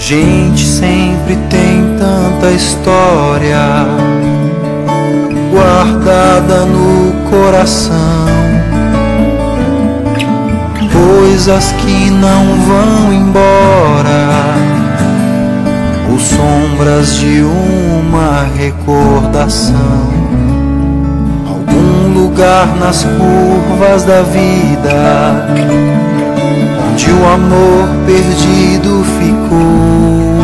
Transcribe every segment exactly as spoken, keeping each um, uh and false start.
gente sempre tem tanta história guardada no coração, coisas que não vão embora, ou sombras de uma recordação. Algum lugar nas curvas da vida onde o amor perdido ficou,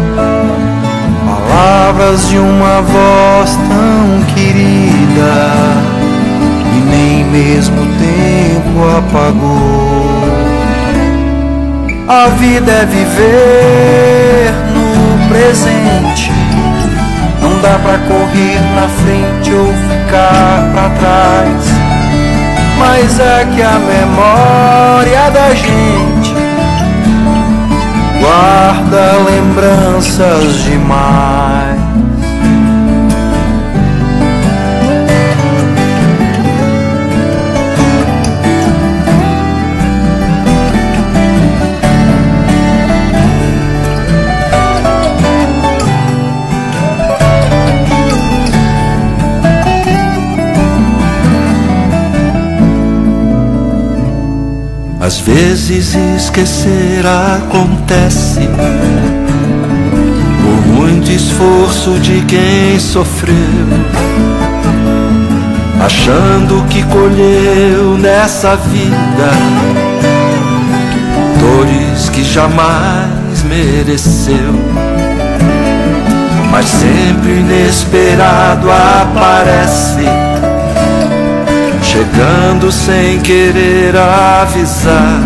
palavras de uma voz tão querida e nem mesmo o tempo apagou. A vida é viver no presente, não dá pra correr na frente ou ficar pra trás, mas é que a memória da gente guarda lembranças demais. Às vezes esquecer acontece por muito esforço de quem sofreu, achando que colheu nessa vida dores que jamais mereceu, mas sempre inesperado aparece, chegando sem querer avisar,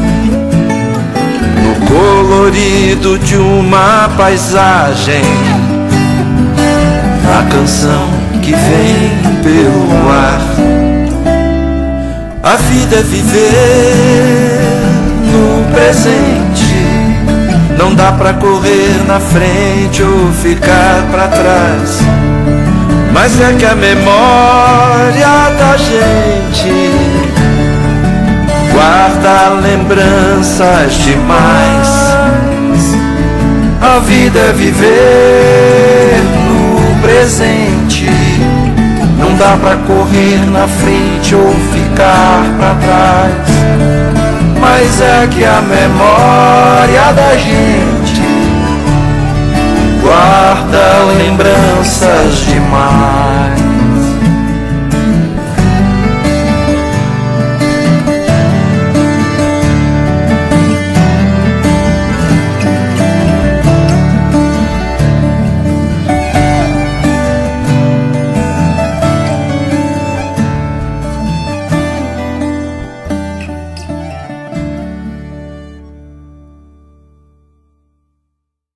no colorido de uma paisagem, na canção que vem pelo ar. A vida é viver no presente, não dá pra correr na frente ou ficar pra trás, mas é que a memória da gente guarda lembranças demais. A vida é viver no presente, não dá pra correr na frente ou ficar pra trás, mas é que a memória da gente